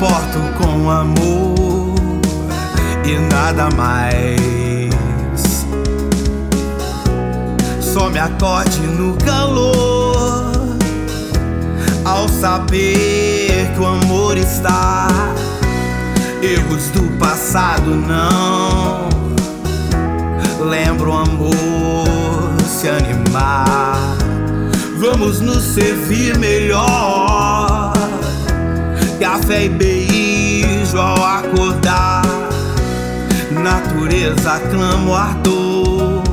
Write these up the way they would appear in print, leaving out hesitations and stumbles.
importo com amor e nada mais. Só me acorde no calor ao saber que o amor está. Erros do passado não lembro o amor se animar. Vamos nos servir melhor, café e beijo ao acordar. Natureza clama o ardor,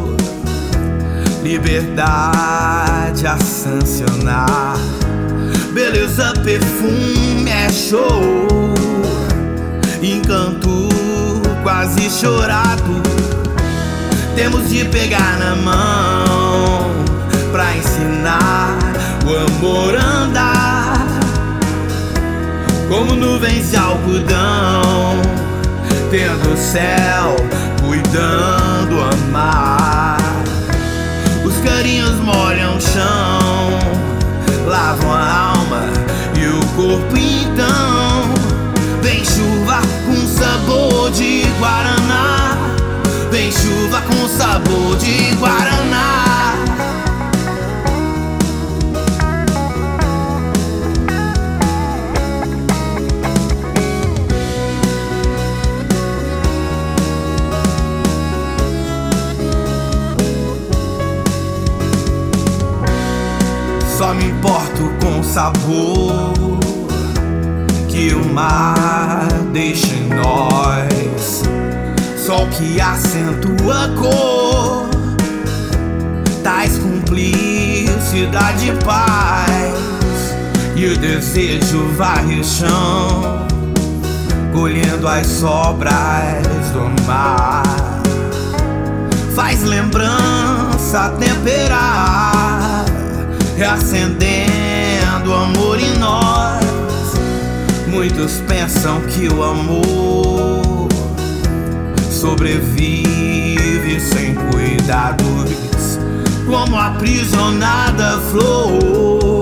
liberdade a sancionar. Beleza, perfume é show, encanto quase chorado. Temos de pegar na mão pra ensinar o amor a andar. Como nuvens de algodão, tendo o céu cuidando amar. Os carinhos molham o chão, lavam a alma e o corpo então. Vem chuva com sabor de guaraná, vem chuva com sabor de guaraná. Só me importo com o sabor que o mar deixa em nós. Sol que acentua a cor, tais cumplicidade e paz. E o desejo varre o chão, colhendo as sobras do mar. Faz lembrança temperar, reacendendo o amor em nós. Muitos pensam que o amor sobrevive sem cuidados, como aprisionada flor.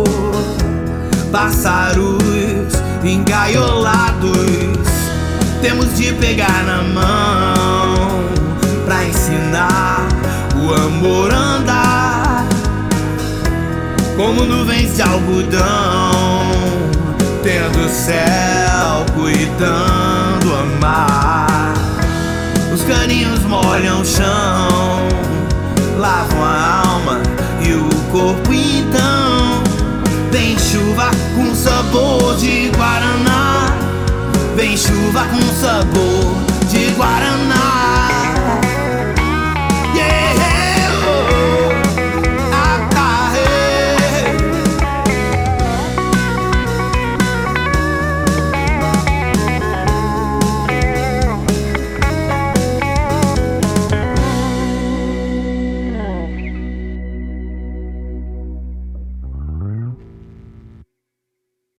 Pássaros engaiolados, temos de pegar na mão pra ensinar o amor a andar. Como nuvens de algodão, tendo o céu cuidando amar. Os carinhos molham o chão, lavam a alma e o corpo então. Vem chuva com sabor de guaraná, vem chuva com sabor de guaraná.